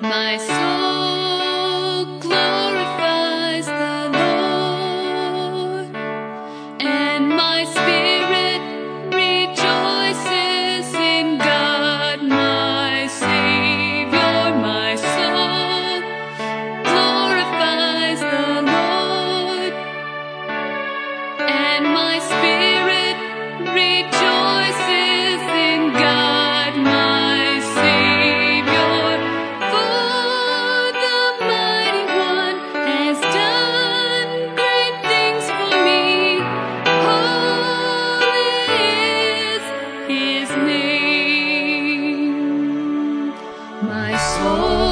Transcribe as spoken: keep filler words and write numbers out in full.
My soul glorifies the Lord, and my spirit rejoices in God, my Savior. My soul glorifies the Lord, and my spirit rejoices in God, my Savior. For the Mighty One has done great things for me. Holy is His name. My soul